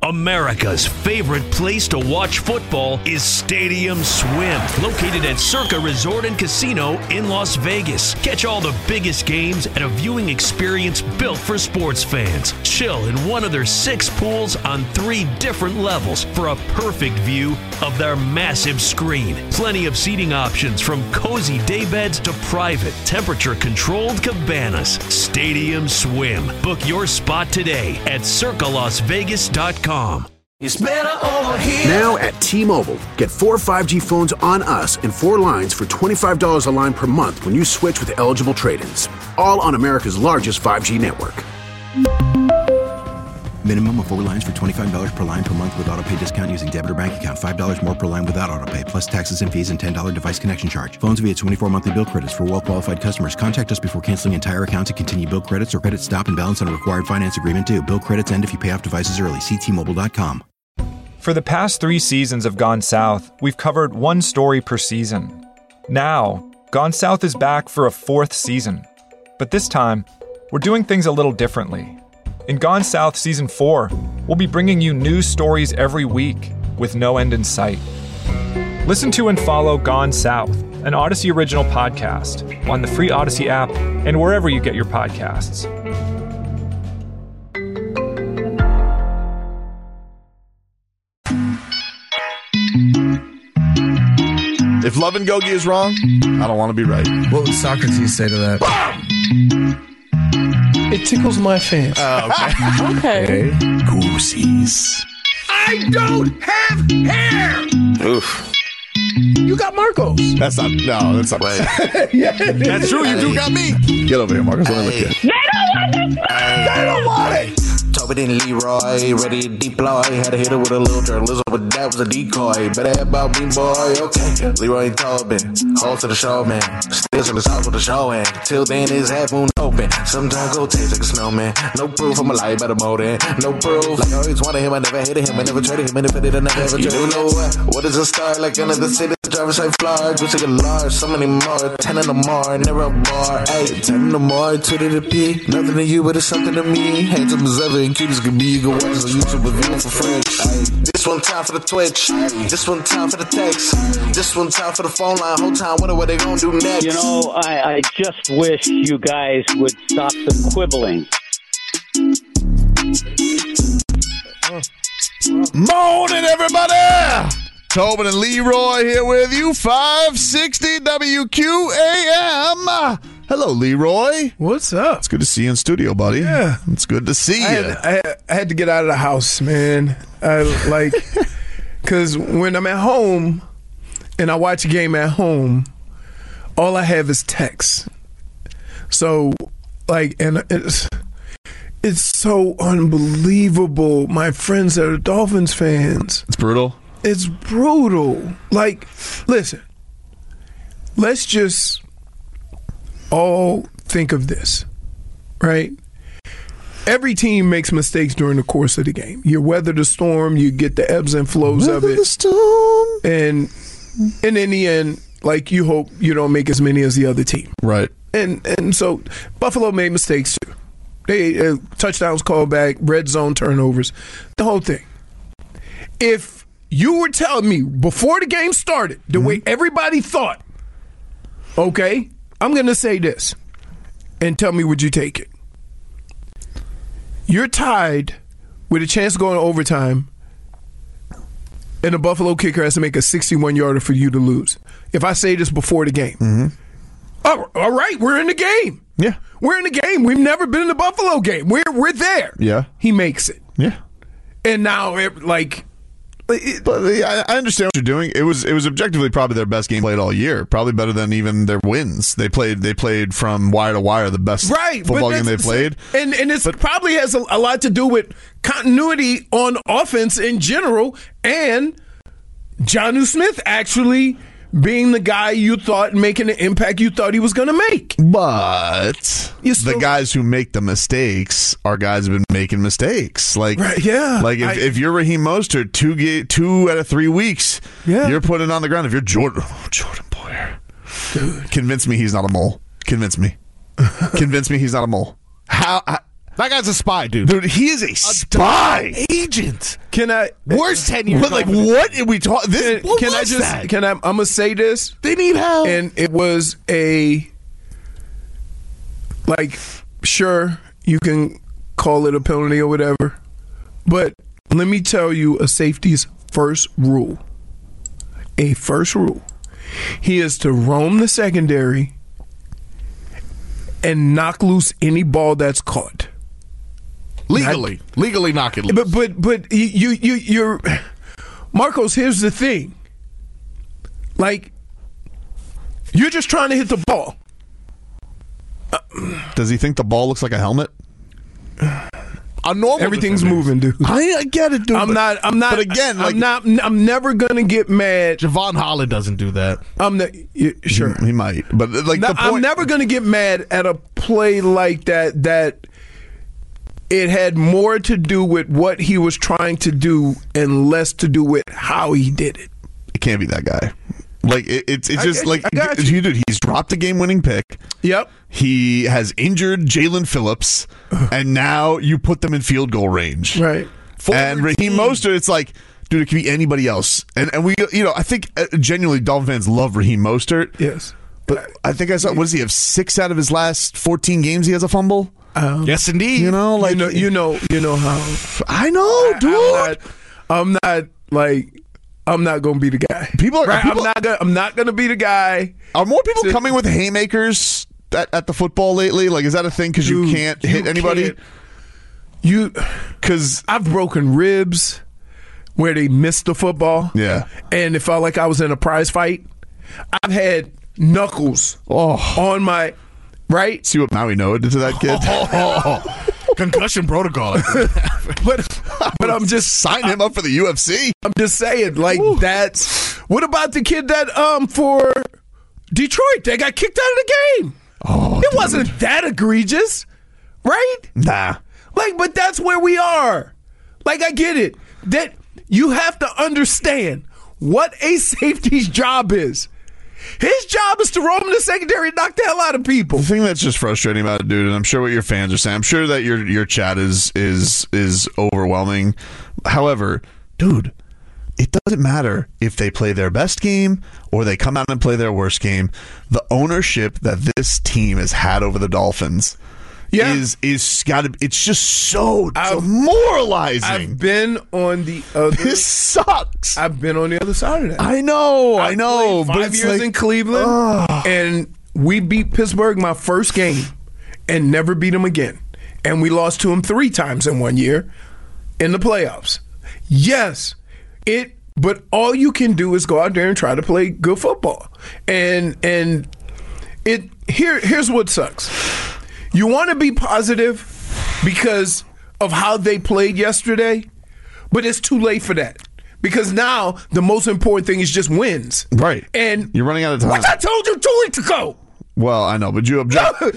America's favorite place to watch football is Stadium Swim, located at Circa Resort and Casino in Las Vegas. Catch all the biggest games at a viewing experience built for sports fans. Chill in one of their 6 pools on 3 different levels for a perfect view of their massive screen. Plenty of seating options from cozy daybeds to private, temperature-controlled cabanas. Stadium Swim. Book your spot today at circalasvegas.com. It's better over here. Now at T-Mobile, get 4 5G phones on us and 4 lines for $25 a line per month when you switch with eligible trade-ins. All on America's largest 5G network. Minimum of 4 lines for $25 per line per month with autopay discount using debit or bank account. $5 more per line without autopay, plus taxes and fees and $10 device connection charge. Phones via 24 monthly bill credits for well-qualified customers. Contact us before canceling entire account to continue bill credits or credit stop and balance on a required finance agreement due. Bill credits end if you pay off devices early. See T-Mobile.com. For the past 3 seasons of Gone South, we've covered 1 story per season. Now, Gone South is back for a 4th season. But this time, we're doing things a little differently. In Gone South Season 4, we'll be bringing you new stories every week with no end in sight. Listen to and follow Gone South, an Odyssey original podcast, on the free Odyssey app and wherever you get your podcasts. If Love and Gogi is wrong, I don't want to be right. What would Socrates say to that? It tickles my fancy. Oh, okay. Goosies. I don't have hair. Oof. You got Marcos. That's not right. Yeah, that's true. You do got me. Get over here, Marcos. Let me look at They don't want this. They don't want it. Tobin and Leroy, ready to deploy. Had to hit it with a little journalism, but that was a decoy. Better have about me, boy. Okay. Leroy Tobin, hold to the show, man. Still to the south with the show, and till then it's half moon open. Sometimes go taste like a snowman. No proof I'm alive by the motor. No proof. Like I always wanted him, I never hated him, I never traded him, and if I did, I never ever traded him. You know what is a star? Like another city, driver's side flies. We take a large, so many more. 10 in the more, never a bar. Hey, 10 in the more, 2 to the P. Nothing to you, but it's something to me. Handsome as ever, and cute as can be. You can watch us on YouTube with you for free. This one time for the Twitch. This one time for the text. This one time for the phone line. Whole time, wonder what they gonna do next. You know, I just wish you guys would stop the quibbling. Morning, everybody! Tobin and Leroy here with you. 560 WQAM. Hello, Leroy. What's up? It's good to see you in studio, buddy. Yeah. It's good to see you. I had to get out of the house, man. Because when I'm at home and I watch a game at home, all I have is text. So, and it's so unbelievable. My friends that are Dolphins fans. It's brutal. It's brutal. Listen, let's just all think of this, right? Every team makes mistakes during the course of the game. You weather the storm, you get the ebbs and flows of it. The storm. And in the end, you hope you don't make as many as the other team. Right. And so Buffalo made mistakes too. They touchdowns called back, red zone turnovers, the whole thing. If you were telling me before the game started the way everybody thought, okay, I'm going to say this, and tell me, would you take it? You're tied with a chance to go into overtime, and the Buffalo kicker has to make a 61-yarder for you to lose. If I say this before the game, all right, we're in the game. Yeah, we're in the game. We've never been in the Buffalo game. We're there. Yeah, he makes it. Yeah, and now But I understand what you're doing. It was objectively probably their best game played all year. Probably better than even their wins. They played from wire to wire the best football game they played. And it probably has a lot to do with continuity on offense in general, and Jonnu Smith actually being the guy you thought making the impact you thought he was going to make. But the guys who make the mistakes are guys who've been making mistakes. If you're Raheem Mostert, 2 out of 3 weeks, you're putting it on the ground. If you're Jordan Poyer, dude, convince me he's not a mole. Convince me he's not a mole. How? That guy's a spy, dude. Dude, he is a spy agent. Can I? Worst 10 years. What, like, what did we talk? This, what can was I just? that? Can I? I'm gonna say this. They need help. And it was a, like, sure, you can call it a penalty or whatever, but let me tell you a safety's first rule. A first rule. He is to roam the secondary and knock loose any ball that's caught. Legally knock it loose. But you're Marcos, here's the thing. Like, you're just trying to hit the ball. Does he think the ball looks like a helmet? Everything's moving, dude. I get it, dude. I'm not. But again, like, I'm never gonna get mad. Javon Holland doesn't do that. Sure, he might. But like, the point, I'm never gonna get mad at a play like that. That it had more to do with what he was trying to do and less to do with how he did it. It can't be that guy. Like, it's just like, you. He's dropped a game-winning pick. Yep. He has injured Jalen Phillips, and now you put them in field goal range. Right. And Raheem Mostert, it's like, dude, it could be anybody else. And we, I think genuinely Dolphin fans love Raheem Mostert. Yes. But I think I saw, what does he have, 6 out of his last 14 games he has a fumble? Yes, indeed. You know how. I know, dude. I'm not gonna be the guy. I'm not gonna be the guy. Are more people coming with haymakers at the football lately? Like, is that a thing? Because you can't hit anybody. Because I've broken ribs where they missed the football. Yeah, and it felt like I was in a prize fight. I've had knuckles on my right. See what Maui Noah did to that kid. Concussion protocol. but I'm just sign him up for the UFC. I'm just saying, like, that's what about the kid that for Detroit, they got kicked out of the game. It wasn't that egregious, right? Nah. Like, but that's where we are. Like, I get it. That you have to understand what a safety's job is. His job is to roam in the secondary and knock the hell out of people. The thing that's just frustrating about it, dude, and I'm sure what your fans are saying, I'm sure that your chat is overwhelming. However, dude, it doesn't matter if they play their best game or they come out and play their worst game. The ownership that this team has had over the Dolphins is gotta. It's just so demoralizing. I've been on the other. This sucks. I've been on the other side of that. I know. But 5 years in Cleveland, and we beat Pittsburgh my first game, and never beat them again. And we lost to them 3 times in 1 year in the playoffs. Yes, But all you can do is go out there and try to play good football. And here's what sucks. You want to be positive because of how they played yesterday, but it's too late for that. Because now the most important thing is just wins. Right. And you're running out of time. What I told you 2 weeks ago. Well, I know, but you objectively.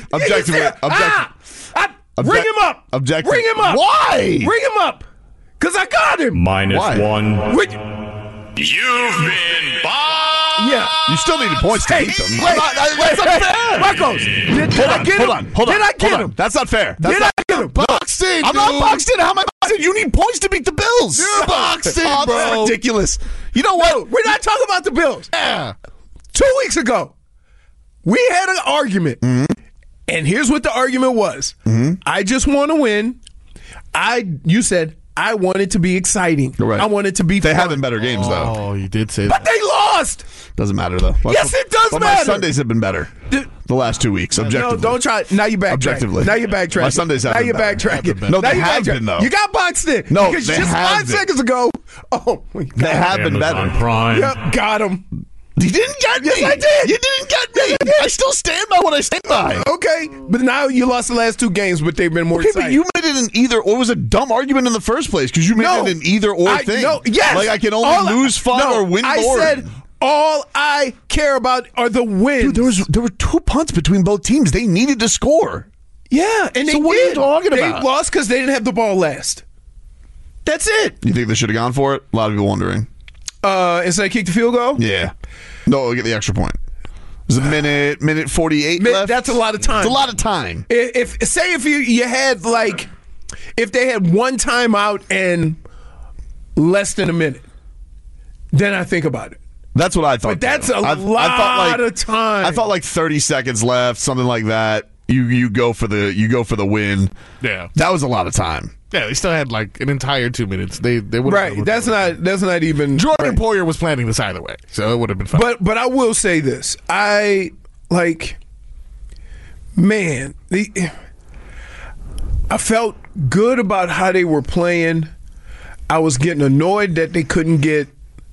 Bring him up. Objectively. Bring him up. Why? Bring him up. Because I got him. -1. You've been bombed. Yeah. You still need points to beat them. That's not fair. Marcos, did I get him? Hold on. Did I get him? That's not fair. Did I get him? Boxed in, I'm not boxed in. How am I boxed in? You need points to beat the Bills. You're boxed in, bro. That's ridiculous. You know what? No, we're not talking about the Bills. Yeah. 2 weeks ago, we had an argument. Mm-hmm. And here's what the argument was. Mm-hmm. I just want to win. You said, I want it to be exciting. Right. I want it to be fun. They have been better games, though. Oh, you did say that. But they lost. Doesn't matter, though. Yes, it does matter. My Sundays have been better the last 2 weeks, objectively. No, don't try. Now you're backtracking. Objectively. Now you're backtracking. My Sundays have been better. Now you're backtracking. No, they have been, though. You got boxed in. No, because they just have 5 seconds ago. Oh, my God. They have been better. Prime. Yep, got him. You didn't get me. Yes, I did. You didn't get me. Yes, I still stand by what I stand by. Okay, but now you lost the last 2 games, but they've been more exciting. But you made it an either or. It was a dumb argument in the first place because you made it an either or thing. No, yes. Like I can only lose fun or win boring. I said all I care about are the wins. Dude, there were 2 punts between both teams. They needed to score. Yeah, and they so what did. are you talking they about? They lost because they didn't have the ball last. That's it. You think they should have gone for it? A lot of people wondering. Instead of kick the field goal? Yeah. No, we'll get the extra point. There's a minute 48 left. That's a lot of time. It's a lot of time. If you had like if they had one timeout and less than a minute, then I think about it. That's what I thought. But that's a lot of time. I thought like 30 seconds left, something like that. You go for the win. Yeah, that was a lot of time. Yeah, they still had like an entire 2 minutes. They would right. That's not even Jordan Poyer was planning this either way, so it would have been fun. But I will say this: I felt good about how they were playing. I was getting annoyed that they couldn't get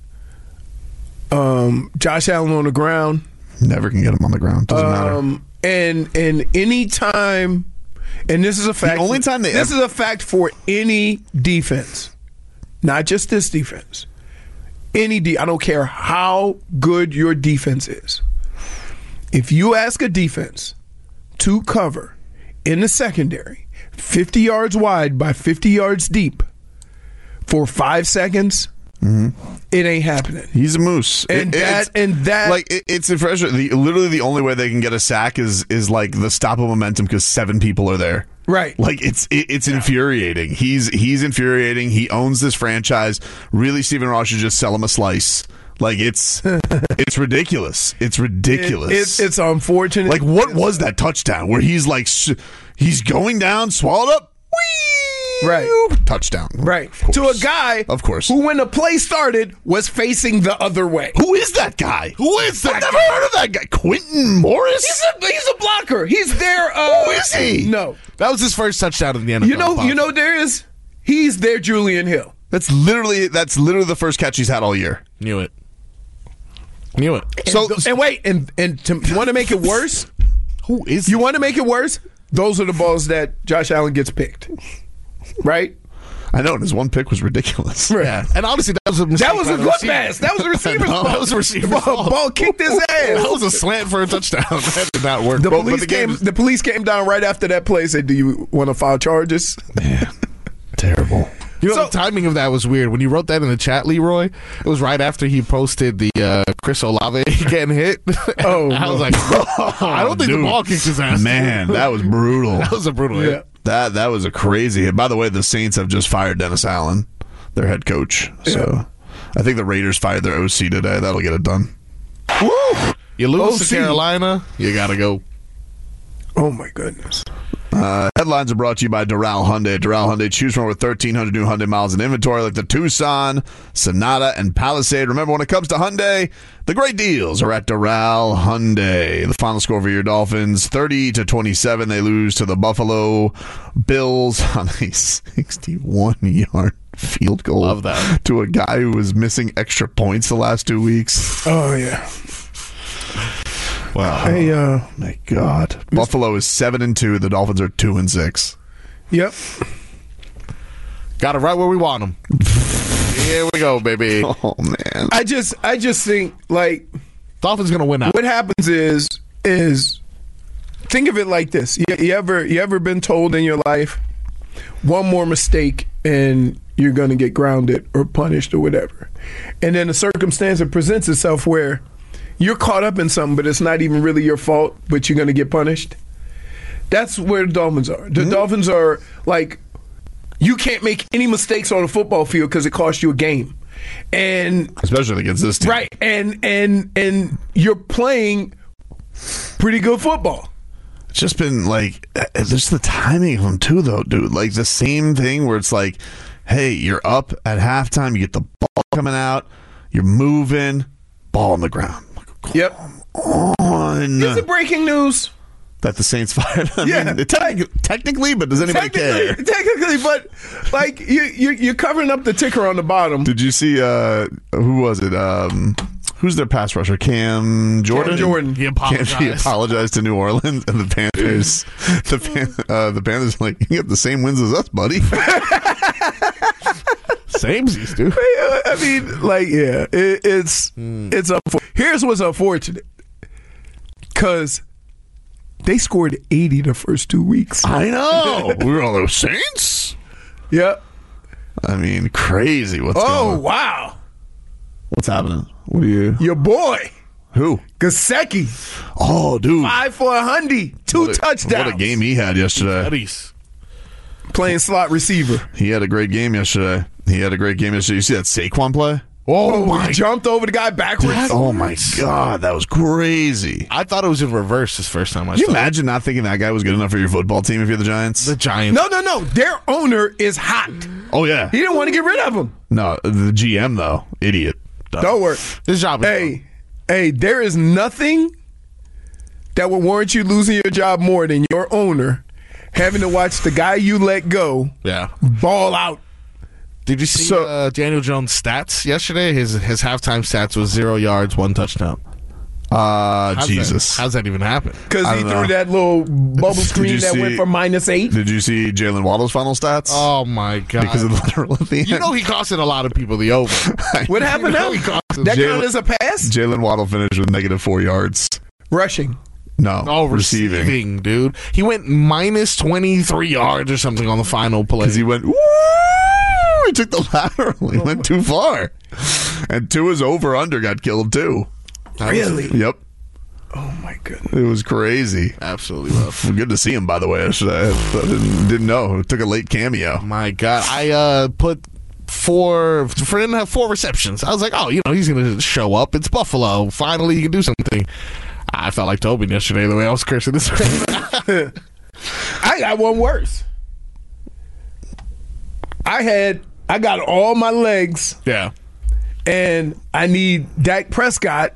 Josh Allen on the ground. Never can get him on the ground. Doesn't matter. And any time, and this is a fact. The only time this is a fact for any defense, not just this defense. I don't care how good your defense is. If you ask a defense to cover in the secondary, 50 yards wide by 50 yards deep for 5 seconds, it ain't happening. He's a moose, it's impressive. Literally, the only way they can get a sack is like the stop of momentum because 7 people are there. Right, like it's infuriating. He's infuriating. He owns this franchise. Really, Stephen Ross should just sell him a slice. Like it's ridiculous. It's ridiculous. It's unfortunate. Like what was that touchdown where he's like he's going down, swallowed up, whee, right, touchdown, right, to a guy, of course, who when the play started was facing the other way. Who is that guy? I've never heard of that guy. Quentin Morris. He's a blocker. He's there. Who is he? No, that was his first touchdown in the NFL. You know there is. He's their Julian Hill. That's literally the first catch he's had all year. Knew it. So and wait, and you want to make it worse? Who is you want to make it worse? Those are the balls that Josh Allen gets picked, right? I know, and his one pick was ridiculous. Right. Yeah, and honestly, that was a good pass. That was a receiver's ball. That was a receiver's ball kicked his ass. That was a slant for a touchdown. That did not work. The police came down right after that play. Said, "Do you want to file charges?" Man, terrible. You know, the timing of that was weird. When you wrote that in the chat, Leroy, it was right after he posted the Chris Olave getting hit. Oh, I was like, I don't think the ball kicked his ass. Man, that was brutal. That was a brutal hit. That was a crazy hit. By the way, the Saints have just fired Dennis Allen, their head coach. So I think the Raiders fired their OC today. That'll get it done. Woo! You lose to Carolina, you got to go. Oh, my goodness. Headlines are brought to you by Doral Hyundai. Doral Hyundai, choose from over 1,300 new Hyundai miles in inventory like the Tucson, Sonata, and Palisade. Remember, when it comes to Hyundai, the great deals are at Doral Hyundai. The final score for your Dolphins, 30-27. They lose to the Buffalo Bills on a 61-yard field goal. Love that. To a guy who was missing extra points the last 2 weeks. Oh, yeah. Wow. Hey, my God. Buffalo is 7-2. The Dolphins are 2-6. Yep. Got it right where we want them. Here we go, baby. Oh, man. I just think, like, Dolphins going to win out. What happens is think of it like this. You ever been told in your life, one more mistake and you're going to get grounded or punished or whatever. And then a circumstance that presents itself where you're caught up in something, but it's not even really your fault, but you're going to get punished. That's where the Dolphins are. The Dolphins are like, you can't make any mistakes on a football field because it costs you a game. And especially against this team. Right. And you're playing pretty good football. It's just been like, there's the timing of them too, though, dude. Like the same thing where it's like, hey, you're up at halftime, you get the ball coming out, you're moving, ball on the ground. Yep. On. Is it breaking news that the Saints fired? I mean, technically, but does anybody care? Technically, but like you're covering up the ticker on the bottom. Did you see who was it? Who's their pass rusher? Cam Jordan. He apologized. He apologized to New Orleans and the Panthers. The Panthers are like, you get the same wins as us, buddy. Samesies, dude. I mean, like, yeah, it's here's what's unfortunate, because they scored 80 the first 2 weeks. I know. We were all those Saints. Yep. I mean, crazy. What's going on? Oh, wow. What's happening? What are you? Your boy. Who? Gesicki. Oh, dude. 5 for $100. 2 touchdowns. What a game he had yesterday. playing slot receiver. He had a great game yesterday. You see that Saquon play? He jumped over the guy backwards. Oh my God, that was crazy. I thought it was in reverse this first time I saw it. Can you imagine not thinking that guy was good enough for your football team if you're the Giants? The Giants. No. Their owner is hot. Oh, yeah. He didn't want to get rid of him. No, the GM, though. Idiot. Don't worry. His job is Hey, there is nothing that would warrant you losing your job more than your owner having to watch the guy you let go ball out. Did you see Daniel Jones' stats yesterday? His halftime stats was 0 yards, 1 touchdown. Jesus. How's that even happen? Because he threw that little bubble screen that went for -8. Did you see Jalen Waddle's final stats? Oh, my God. Because of the literal at the end. You know he costed a lot of people the over. What happened now? That counted as a pass? Jalen Waddle finished with -4 yards. Rushing. No, receiving, dude. He went -23 yards or something on the final play. Because he went, woo! He took the lateral. He went too far. And Tua's over-under got killed, too. Really? Yep. Oh, my goodness. It was crazy. Absolutely rough. Good to see him, by the way. I didn't know. It took a late cameo. My God. I put four receptions. I was like, he's going to show up. It's Buffalo. Finally, he can do something. I felt like Tobin yesterday the way I was cursing this way. I got one worse. I got all my legs. Yeah. And I need Dak Prescott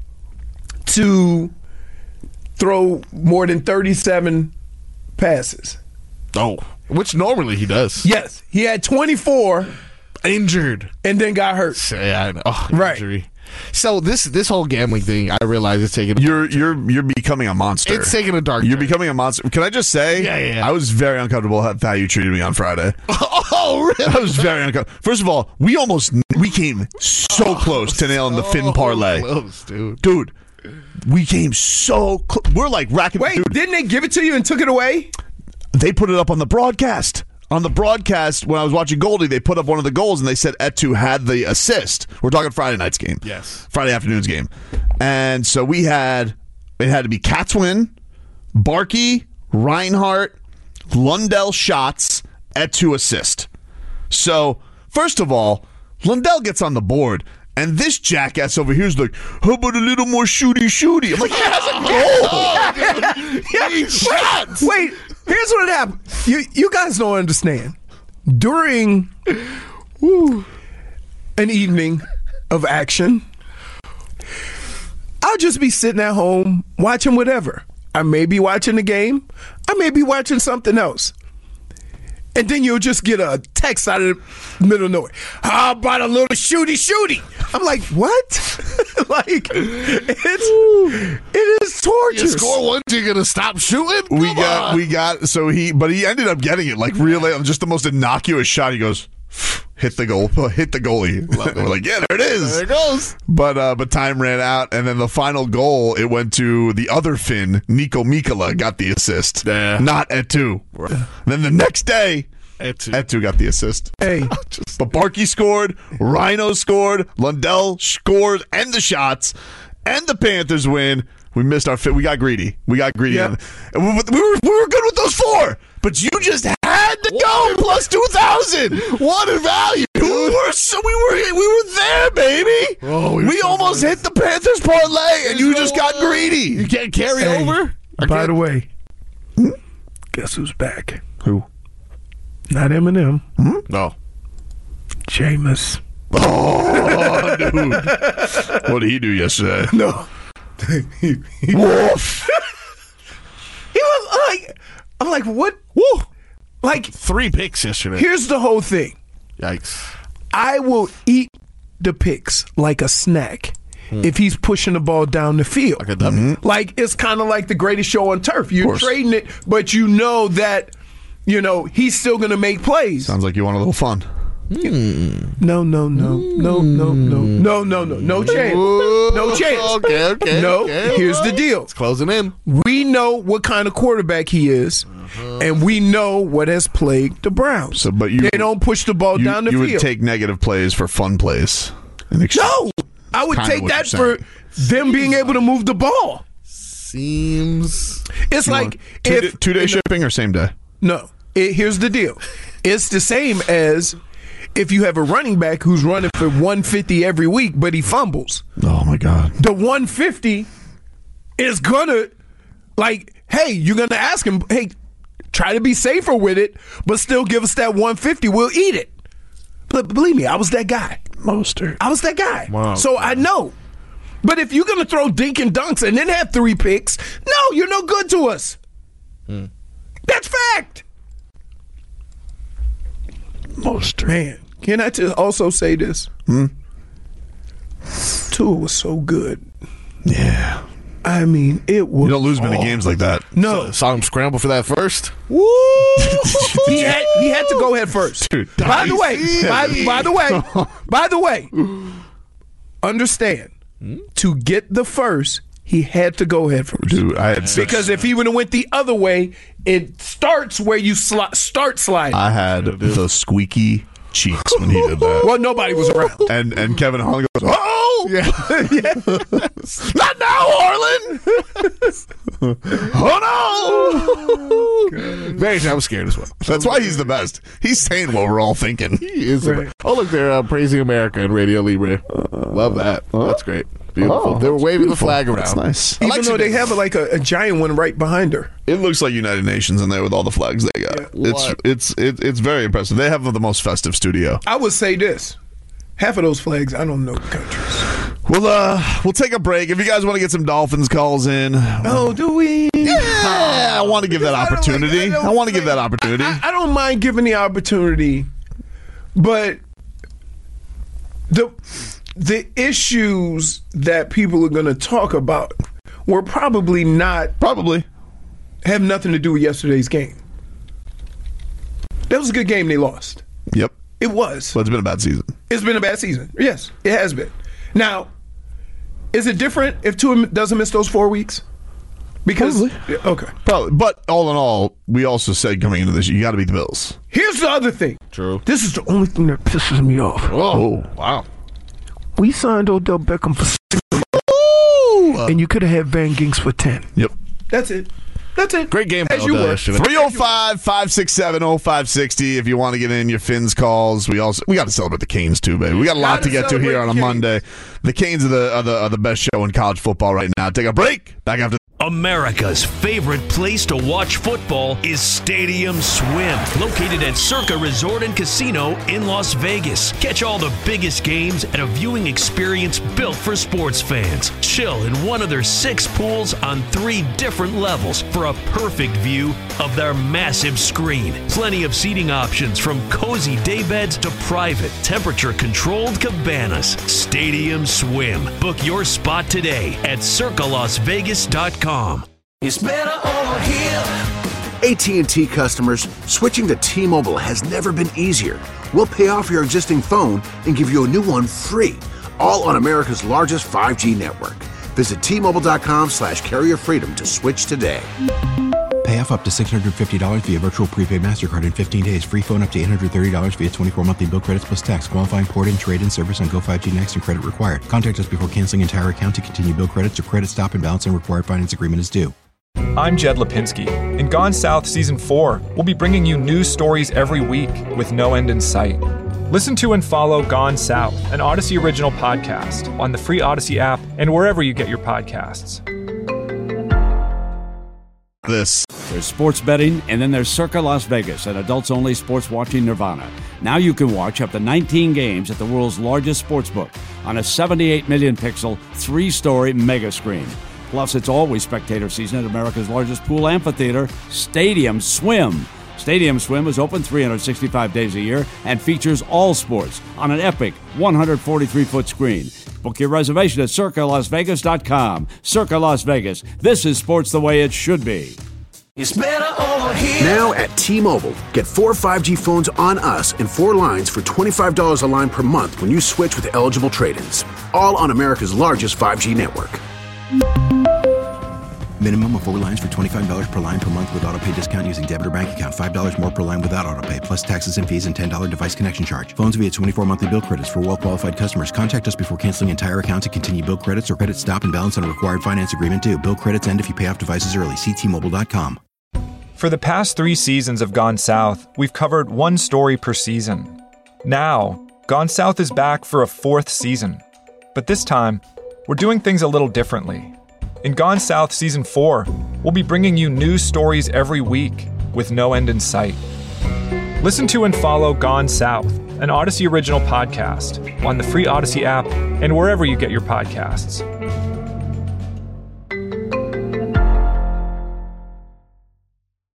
to throw more than 37 passes. Oh, which normally he does. Yes. He had 24. Injured. And then got hurt. Yeah, I know. Right. Injury. So this whole gambling thing, I realize it's taking. You're becoming a monster. It's taking a dark. You're becoming a monster. Can I just say? Yeah. I was very uncomfortable with how you treated me on Friday. Oh, really? I was very uncomfortable. First of all, we came so close to nailing the Finn parlay, close, dude. Dude, we came so close. We're like racking. Wait, didn't they give it to you and took it away? They put it up on the broadcast. On the broadcast, when I was watching Goldie, they put up one of the goals, and they said Etu had the assist. We're talking Friday night's game. Yes. Friday afternoon's game. And so it had to be Cats win, Barkey, Reinhardt, Lundell shots, Etu assist. So, first of all, Lundell gets on the board, and this jackass over here is like, how about a little more shooty? I'm like, he has a goal. He shots. Wait, here's what happened. You guys don't understand. During an evening of action, I'll just be sitting at home watching whatever. I may be watching the game. I may be watching something else. And then you'll just get a text out of the middle of nowhere. How about a little shooty? I'm like, what? Like, it is torture. You score one, you're gonna stop shooting? But he ended up getting it like really on just the most innocuous shot. He goes, hit the goalie. We're like, yeah, there it is. There it goes. But time ran out, and then the final goal, it went to the other Finn, Nico Mikkola, got the assist. Yeah. Not Etu. Then the next day, Etu got the assist. Hey. But Barkey scored, Rhino scored, Lundell scored, and the shots, and the Panthers win. We missed our fit. We got greedy. Yeah. And we were good with those 4. But you just had to go plus 2,000. What a value! We were there, baby. Oh, we almost hit the Panthers parlay, and you just got greedy. You can't carry over. By the way, guess who's back? Who? Not Eminem. No. Jameis. Oh, dude. What did he do yesterday? No. Woof. He was like, I'm like, what? Woo. Like 3 picks yesterday. Here's the whole thing. Yikes. I will eat the picks like a snack if he's pushing the ball down the field. Like a dummy. Like, it's kind of like the greatest show on turf. You're trading it, but you know that, he's still going to make plays. Sounds like you want a little fun. No chance. No chance. Okay. No, here's the deal. It's closing in. We know what kind of quarterback he is, and we know what has plagued the Browns. So, but they don't push the ball down the field. You would take negative plays for fun plays. No, I would take that for them being able to move the ball. Seems it's like two-day shipping or same day? No. Here's the deal. It's the same as if you have a running back who's running for 150 every week, but he fumbles. Oh, my God. The 150 is going to, hey, you're going to ask him, hey, try to be safer with it, but still give us that 150. We'll eat it. But believe me, I was that guy. Mostert. I was that guy. Wow. So I know. But if you're going to throw dink and dunks and then have 3 picks, no, you're no good to us. That's fact. Mostert. Man, can I also say this? Tua was so good. Yeah. I mean, it was. You don't lose many games like that. No. Saw him scramble for that first. Woo! he had to go head first. Dude, by the way, understand, to get the first, he had to go head first. Dude, I had because if he would have went the other way, it starts where you start sliding. I had the squeaky cheeks when he did that. Well, nobody was around. And Kevin Holland goes, oh! Yeah. Not now, Orland! Oh, no! Very, I was scared as well. That's why he's the best. He's saying what we're all thinking. He is. Right. Oh, look, they're praising America in Radio Libre. Love that. That's great. Beautiful. They were waving the flag around. That's nice. Even though they have a giant one right behind her. It looks like United Nations in there with all the flags they got. Yeah. It's very impressive. They have the most festive studio. I would say this. Half of those flags, I don't know the countries. We'll take a break. If you guys want to get some Dolphins calls in. Oh, do we? Yeah, I want to give that opportunity. I want to give that opportunity. I don't mind giving the opportunity, but the issues that people are going to talk about were probably have nothing to do with yesterday's game. That was a good game they lost. Yep. It was. But it's been a bad season. It's been a bad season. Yes, it has been. Now, is it different if Tua doesn't miss those 4 weeks? Because okay, probably. But all in all, we also said coming into this, you got to beat the Bills. Here's the other thing. True. This is the only thing that pisses me off. Oh, wow. We signed Odell Beckham for 6 and you could have had Van Ginks for 10. Yep. That's it. That's it. Great game. As you were. 305-567-0560 if you want to get in your Fins calls. We got to celebrate the Canes too, baby. We got a lot to get to here on a Monday. The Canes are the best show in college football right now. Take a break. Back after. America's favorite place to watch football is Stadium Swim, located at Circa Resort and Casino in Las Vegas. Catch all the biggest games at a viewing experience built for sports fans. Chill in one of their 6 pools on 3 different levels for a perfect view of their massive screen. Plenty of seating options from cozy daybeds to private, temperature-controlled cabanas. Stadium Swim. Book your spot today at circalasvegas.com. It's better over here. AT&T customers, switching to T-Mobile has never been easier. We'll pay off your existing phone and give you a new one free, all on America's largest 5G network. Visit T-Mobile.com/carrier freedom to switch today. Pay off up to $650 via virtual prepaid MasterCard in 15 days. Free phone up to $830 via 24 monthly bill credits plus tax. Qualifying port and trade-in service on Go5G Next and credit required. Contact us before canceling entire account to continue bill credits or credit stop and balance and required finance agreement is due. I'm Jed Lipinski. In Gone South Season 4, we'll be bringing you news stories every week with no end in sight. Listen to and follow Gone South, an Odyssey original podcast, on the free Odyssey app and wherever you get your podcasts. There's sports betting, and then there's Circa Las Vegas, an adults-only sports watching nirvana. Now you can watch up to 19 games at the world's largest sportsbook on a 78 million pixel, 3-story mega screen. Plus, it's always spectator season at America's largest pool amphitheater, Stadium Swim. Stadium Swim is open 365 days a year and features all sports on an epic 143-foot screen. Book your reservation at circalasvegas.com. Circa Las Vegas. This is sports the way it should be. It's better over here. Now at T-Mobile, get 4 5G phones on us and 4 lines for $25 a line per month when you switch with eligible trade-ins. All on America's largest 5G network. Minimum of 4 lines for $25 per line per month with autopay discount using debit or bank account. $5 more per line without autopay, plus taxes and fees and $10 device connection charge. Phones via 24 monthly bill credits for well-qualified customers. Contact us before canceling entire account to continue bill credits or credit stop and balance on a required finance agreement due. Bill credits end if you pay off devices early. See T-Mobile.com. For the past 3 seasons of Gone South, we've covered one story per season. Now, Gone South is back for a 4th season. But this time, we're doing things a little differently. In Gone South Season 4, we'll be bringing you new stories every week with no end in sight. Listen to and follow Gone South, an Odyssey original podcast, on the free Odyssey app and wherever you get your podcasts.